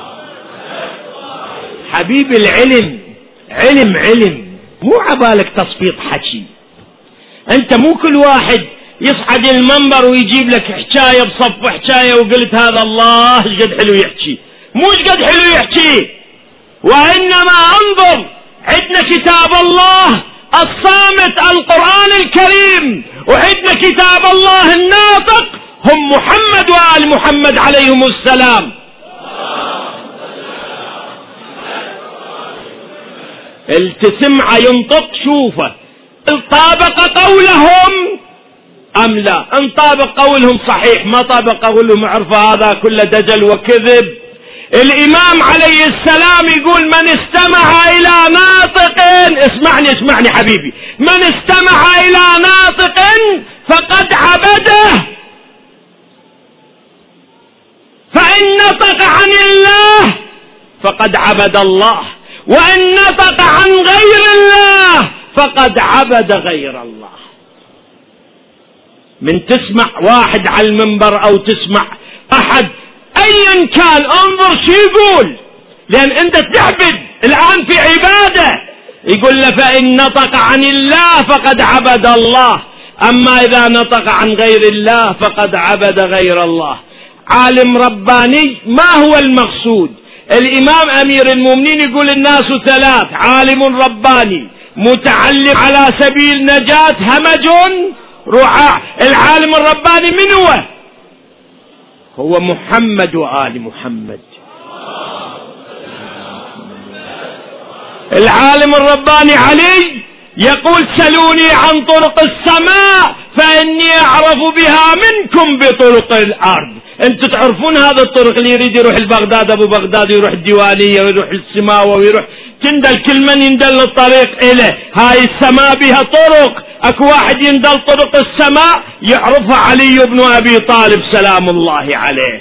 حبيب العلم علم، مو عبالك تصفيط حكي. أنت مو كل واحد يصعد المنبر ويجيب لك حكاية بصف حكاية وقلت هذا الله شقد حلو يحكي. مو شقد حلو يحكي، وإنما انظر عندنا كتاب الله الصامت القرآن الكريم، وعندنا كتاب الله الناطق هم محمد وآل محمد عليهم السلام. التسمع ينطق شوفه طابق قولهم أم لا. ان طابق قولهم صحيح، ما طابق قولهم عرف هذا كله دجل وكذب. الإمام عليه السلام يقول من استمع إلى ناطق، اسمعني حبيبي، من استمع إلى ناطق فقد عبده، فإن نطق عن الله فقد عبد الله، وإن نطق عن غير الله فقد عبد غير الله. من تسمع واحد على المنبر أو تسمع أحد أيا كان انظر شو يقول، لأن أنت تعبد الآن في عبادة. يقول له فإن نطق عن الله فقد عبد الله، أما إذا نطق عن غير الله فقد عبد غير الله. عالم رباني ما هو المقصود؟ الإمام أمير المؤمنين يقول الناس ثلاث: عالم رباني، متعلم على سبيل نجاة، همج رعاع. العالم الرباني من هو؟ هو محمد وآل محمد. العالم الرباني علي يقول سلوني عن طرق السماء فإني أعرف بها منكم بطرق الأرض. أنتم تعرفون هذا الطرق، اللي يريد يروح البغداد أبو بغداد، يروح الديوانية، ويروح السماوة، ويروح تندل، كل من يندل الطريق إله. هاي السماء بها طرق، اكو واحد يندل طرق السماء يعرفها علي بن أبي طالب سلام الله عليه.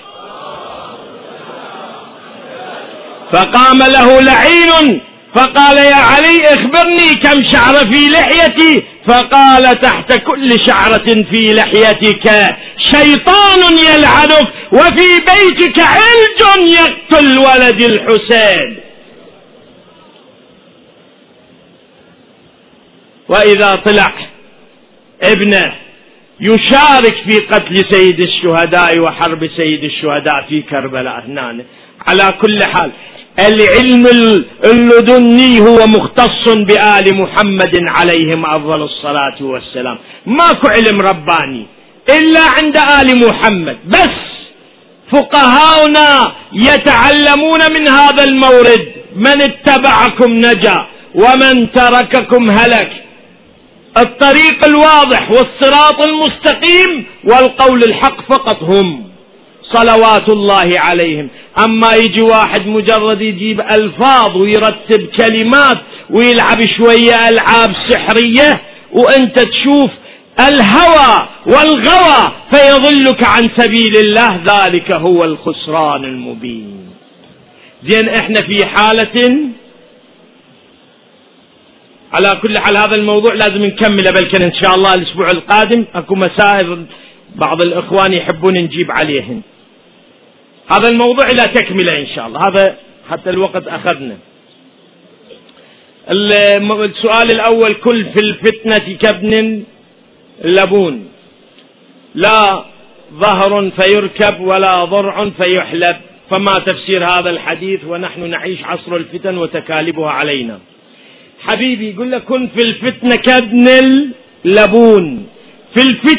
فقام له لعين فقال يا علي اخبرني كم شعر في لحيتي؟ فقال تحت كل شعرة في لحيتك شيطان يلعنك، وفي بيتك علج يقتل ولد الحسين. وإذا طلع ابنه يشارك في قتل سيد الشهداء وحرب سيد الشهداء في كربلاء هنا. على كل حال العلم اللدني هو مختص بآل محمد عليهم أفضل الصلاة والسلام. ماكو علم رباني إلا عند آل محمد بس. فقهاؤنا يتعلمون من هذا المورد: من اتبعكم نجا ومن ترككم هلك. الطريق الواضح والصراط المستقيم والقول الحق فقط هم صلوات الله عليهم. أما يجي واحد مجرد يجيب ألفاظ ويرتب كلمات ويلعب شوية ألعاب سحرية وأنت تشوف الهوى والغوى فيضلك عن سبيل الله، ذلك هو الخسران المبين. زين احنا في حالة، على كل حال هذا الموضوع لازم نكمله بلكن ان شاء الله الاسبوع القادم. اكو مسائل بعض الاخوان يحبون نجيب عليهن. هذا الموضوع لا تكمله ان شاء الله، هذا حتى الوقت اخذنا. السؤال الاول: كل في الفتنة كابن اللبون، لا ظهر فيركب ولا ضرع فيحلب، فما تفسير هذا الحديث ونحن نعيش عصر الفتن وتكالبها علينا؟ حبيبي يقول لك كن في الفتنة كابن اللبون. في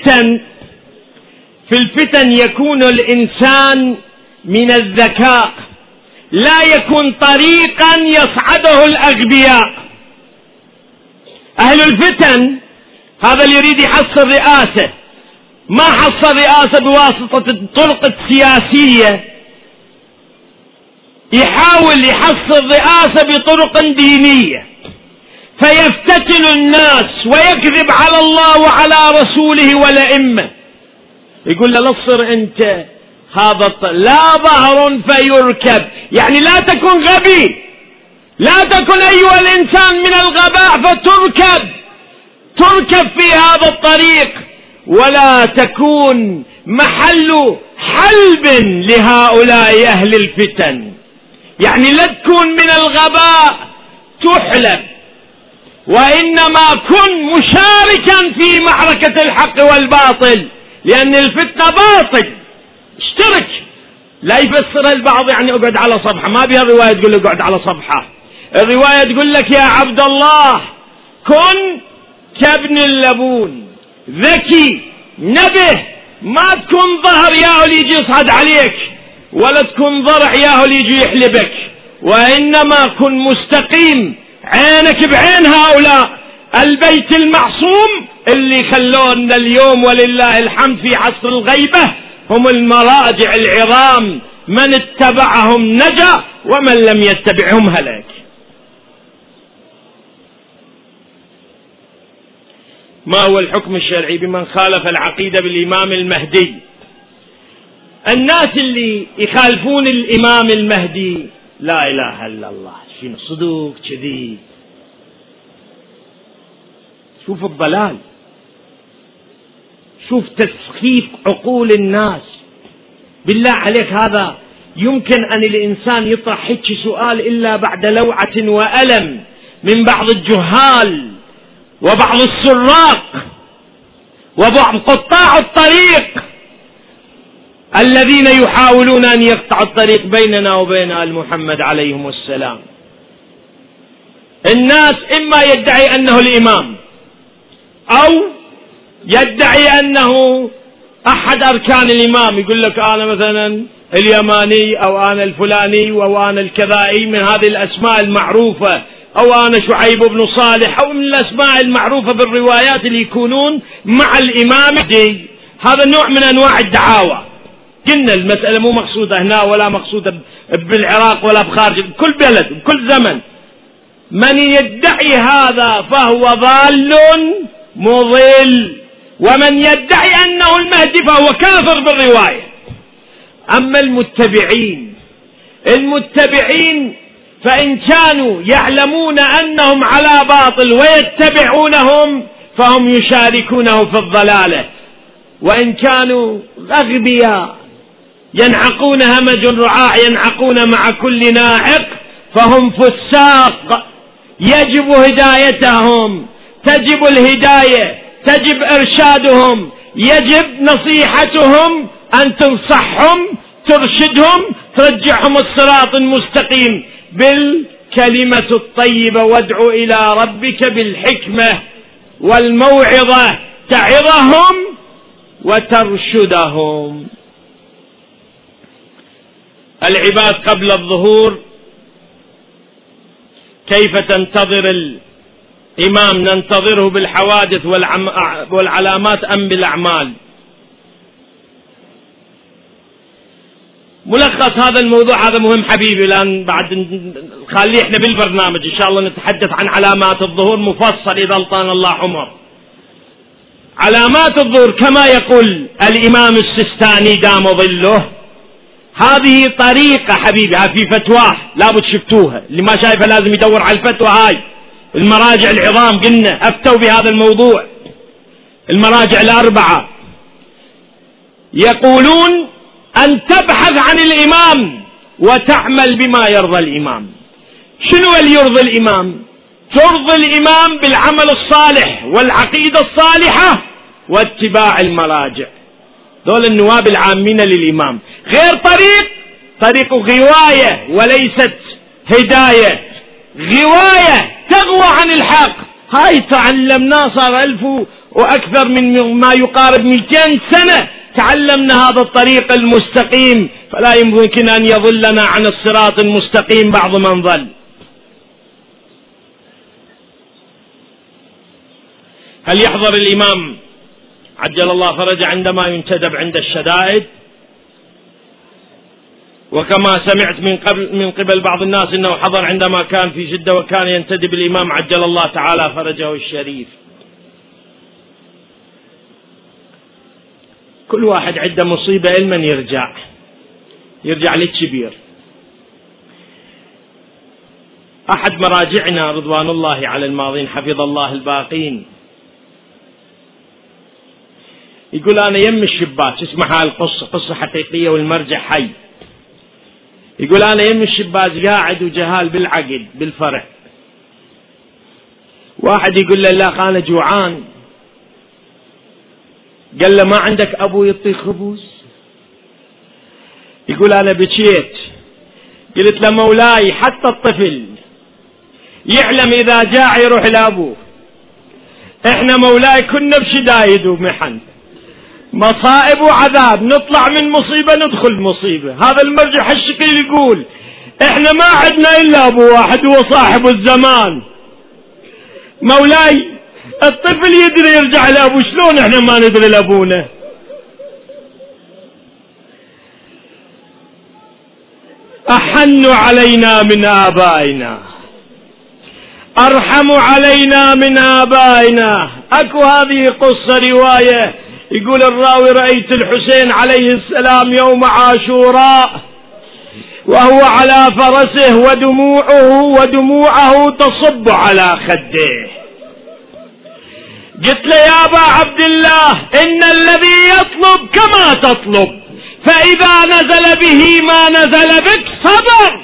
الفتن يكون الإنسان من الذكاء، لا يكون طريقا يصعده الأغبياء. أهل الفتن هذا اللي يريد يحصل رئاسة، ما حصل رئاسة بواسطة الطرق السياسية، يحاول يحصل رئاسة بطرق دينية، فيفتتن الناس ويكذب على الله وعلى رسوله والأئمة. يقول له لا تصر أنت هذا لا ظهر فيركب، يعني لا تكن غبي، لا تكن أيها الإنسان من الغباء فتركب في هذا الطريق، ولا تكون محل حلب لهؤلاء أهل الفتن. يعني لا تكون من الغباء تحلب، وإنما كن مشاركا في معركة الحق والباطل، لأن الفتنة باطل. اشترك. لا يفسرها البعض يعني اقعد على صفحة، ما بها الرواية تقول له اقعد على صفحة. الرواية تقول لك يا عبد الله كن كابن اللبون، ذكي، نبه، ما تكون ظهر ياهو اللي يجي يصعد عليك، ولا تكون ضرع ياهو اللي يجي يحلبك، وإنما كن مستقيم، عينك بعين هؤلاء البيت المعصوم اللي خلونا اليوم ولله الحمد في عصر الغيبة هم المراجع العظام، من اتبعهم نجا ومن لم يتبعهم هلك. ما هو الحكم الشرعي بمن خالف العقيدة بالإمام المهدي؟ الناس اللي يخالفون الإمام المهدي لا إله إلا الله، شنو صدق كذي. شوف الضلال، شوف تسخيف عقول الناس. بالله عليك هذا يمكن أن الإنسان يطرح هيك سؤال إلا بعد لوعة وألم من بعض الجهال وبعض السراق وبعض قطاع الطريق الذين يحاولون أن يقطعوا الطريق بيننا وبين آل محمد عليهم السلام. الناس إما يدعي أنه الإمام، أو يدعي أنه أحد أركان الإمام، يقول لك أنا مثلا اليماني أو أنا الفلاني أو أنا الكذائي من هذه الأسماء المعروفة، أو أنا شعيب بن صالح، أو من الأسماء المعروفة بالروايات اللي يكونون مع الإمام دي. هذا نوع من أنواع الدعاوى. قلنا المسألة مو مقصودة هنا ولا مقصودة بالعراق ولا بخارج، بكل بلد بكل زمن. من يدعي هذا فهو ضال مضل، ومن يدعي أنه المهدي فهو كافر بالرواية. أما المتبعين فإن كانوا يعلمون أنهم على باطل ويتبعونهم فهم يشاركونه في الضلالة، وإن كانوا أغبياء ينعقون همج الرعاع ينعقون مع كل ناعق فهم فساق. يجب هدايتهم، تجب الهداية، تجب إرشادهم، يجب نصيحتهم، أن تنصحهم، ترشدهم، ترجعهم الصراط المستقيم بالكلمة الطيبة. وادعو إلى ربك بالحكمة والموعظة تعظهم وترشدهم. العباد قبل الظهور كيف تنتظر الإمام؟ ننتظره بالحوادث والعلامات أم بالأعمال؟ ملخص هذا الموضوع هذا مهم حبيبي، لأن بعد خليه احنا بالبرنامج إن شاء الله نتحدث عن علامات الظهور مفصل إذا ألطان الله عمر. علامات الظهور كما يقول الإمام السستاني دام ظله، هذه طريقة حبيبي في فتواه لابد شفتوها، اللي ما شايفها لازم يدور على الفتوى. هاي المراجع العظام قلنا أفتوا بهذا الموضوع، المراجع الأربعة يقولون أن تبحث عن الإمام وتعمل بما يرضى الإمام. شنو اللي يرضي الإمام؟ ترضي الإمام بالعمل الصالح والعقيدة الصالحة واتباع المراجع، دول النواب العامين للإمام. غير طريق غواية وليست هداية. غواية تغوى عن الحق. هاي تعلمناه، صار 1000 وأكثر من ما يقارب 200 سنة تعلمنا هذا الطريق المستقيم، فلا يمكن أن يضلنا عن الصراط المستقيم بعض من ضل. هل يحضر الإمام عجل الله فرجه عندما ينتدب عند الشدائد؟ وكما سمعت من قبل بعض الناس أنه حضر عندما كان في جدة وكان ينتدب الإمام عجل الله تعالى فرجه الشريف. كل واحد عنده مصيبة إلما يرجع للكبير. أحد مراجعنا رضوان الله على الماضين حفظ الله الباقين يقول أنا يم الشباك، اسمها القصة قصة حقيقية والمرجع حي. يقول أنا يم الشباك قاعد وجهال بالعقد بالفرع، واحد يقول له لا أنا جوعان، قال له ما عندك أبو يطيخ خبز؟ يقول أنا بكيت، قلت له مولاي حتى الطفل يعلم إذا جاع يروح لأبوه، إحنا مولاي كنا بشدايد ومحن مصائب وعذاب، نطلع من مصيبة ندخل مصيبة. هذا المرجع الشقيل يقول إحنا ما عدنا إلا أبو واحد هو صاحب الزمان، مولاي الطفل يدري يرجع لأبوه، شلون إحنا ما ندري لأبونا؟ أحن علينا من آبائنا، أرحم علينا من آبائنا. أكو هذه قصة رواية يقول الراوي رأيت الحسين عليه السلام يوم عاشوراء وهو على فرسه ودموعه تصب على خده. قلت له يا أبا عبد الله إن الذي يطلب كما تطلب، فإذا نزل به ما نزل بك صبر،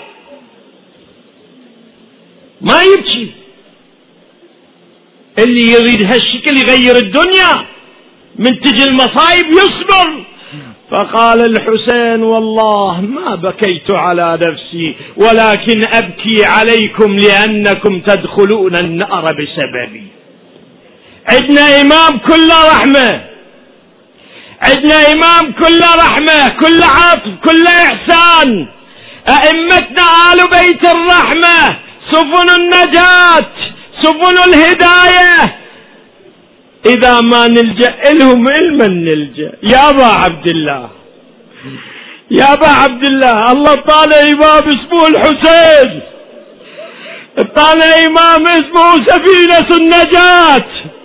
ما يبكي. اللي يريد هالشكل يغير الدنيا من تجي المصايب يصبر. فقال الحسين والله ما بكيت على نفسي ولكن أبكي عليكم لأنكم تدخلون النار بسببي. عندنا إمام كله رحمة، عندنا إمام كله رحمة، كله عطف، كله إحسان. أئمتنا آل بيت الرحمة، سفن النجاة، سفن الهداية، إذا ما نلجأ إلهم إلمن نلجأ. يا أبا عبد الله، يا أبا عبد الله، الله طالع إمام اسمه الحسين، طالع إمام اسمه سفينة النجاة،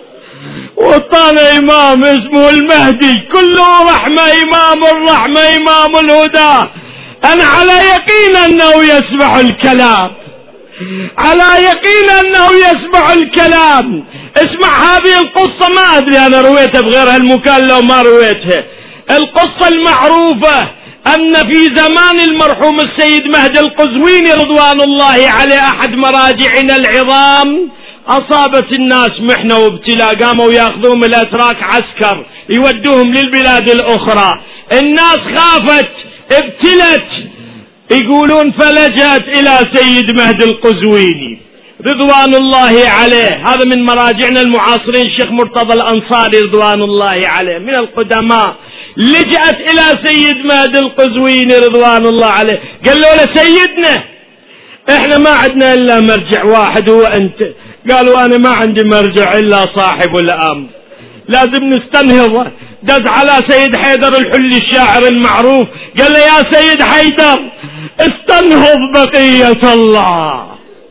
وطالع إمام اسمه المهدي، كله رحمة، إمام الرحمة، إمام الهدى. أنا على يقين أنه يسمع الكلام، على يقين أنه يسمع الكلام. اسمع هذه القصة، ما أدري أنا رويتها بغير هالمكان لو ما رويتها. القصة المعروفة أن في زمان المرحوم السيد مهدي القزويني رضوان الله عليه أحد مراجعنا العظام أصابت الناس محنة وابتلاء، قاموا يأخذوهم الأتراك عسكر يودوهم للبلاد الأخرى. الناس خافت ابتلت، يقولون فلجأت إلى سيد مهدي القزويني رضوان الله عليه. هذا من مراجعنا المعاصرين الشيخ مرتضى الأنصاري رضوان الله عليه من القدماء، لجأت إلى سيد مهدي القزويني رضوان الله عليه، قالوا له سيدنا احنا ما عندنا إلا مرجع واحد هو أنت. قالوا أنا ما عندي مرجع إلا صاحب الأمر، لازم نستنهضه. دز على سيد حيدر الحلي الشاعر المعروف، قال له يا سيد حيدر استنهض بقية الله.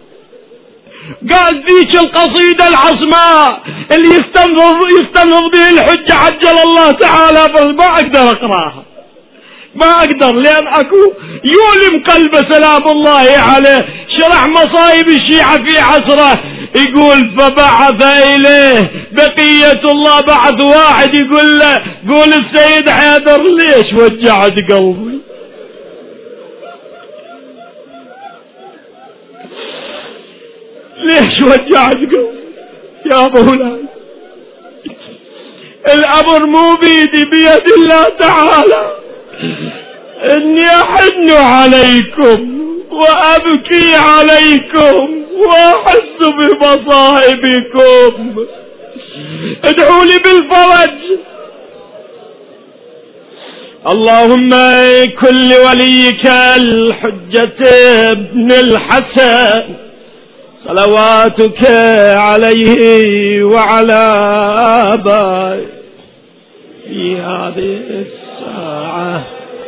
قال ذيك القصيدة العصماء اللي يستنهض به الحجة عجل الله تعالى، بس ما أقدر أقراها، ما أقدر، لأن أكو يؤلم قلبه سلام الله عليه، شرح مصايب الشيعة في عصره. يقول فبعث إليه بقية الله، بعث واحد يقول له قول السيد حيدر ليش وجعت قلبي، ليش وجعت قلبي يا مولاي؟ الأمر مو بيدي، بيد الله تعالى. إني أحن عليكم وأبكي عليكم وأحس بمصائبكم. ادعوا لي بالفرج. اللهم كن لوليك الحجة ابن الحسن صلواتك عليه وعلى آبائه في هذه الساعة.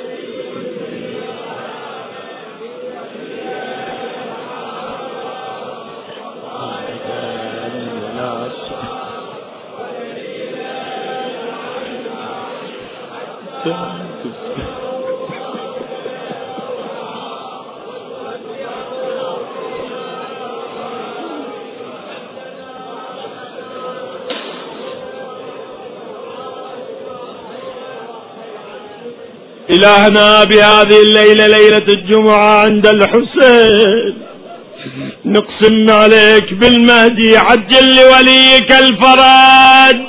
إلهنا بهذه الليلة ليلة الجمعة عند الحسين نقسم عليك بالمهدي عجل لوليك الفرج،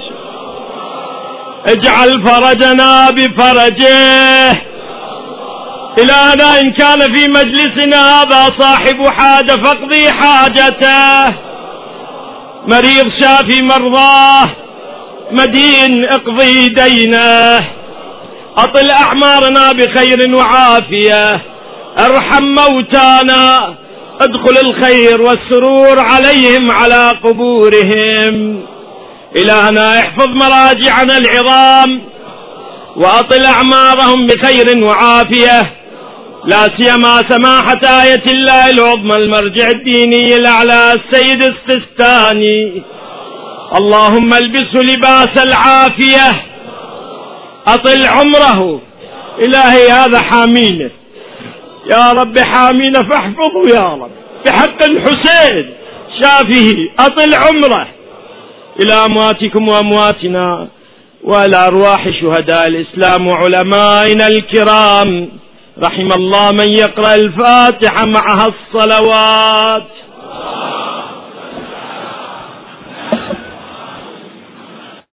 اجعل فرجنا بفرجه. إلهنا إن كان في مجلسنا هذا صاحب حاجة فاقضي حاجته، مريض شافي مرضاه، مدين اقضي دينه، أطل أعمارنا بخير وعافية، ارحم موتانا، ادخل الخير والسرور عليهم على قبورهم. إلهنا احفظ مراجعنا العظام وأطل أعمارهم بخير وعافية، لا سيما سماحة آية الله العظمى المرجع الديني الأعلى السيد السيستاني، اللهم البسه لباس العافية، أطل عمره. إلهي هذا حامينه يا رب، حامينه فاحفظه يا رب بحق الحسين، شافه أطل عمره. إلى أمواتكم وأمواتنا وإلى أرواح شهداء الإسلام وعلمائنا الكرام، رحم الله من يقرأ الفاتحة معها الصلوات.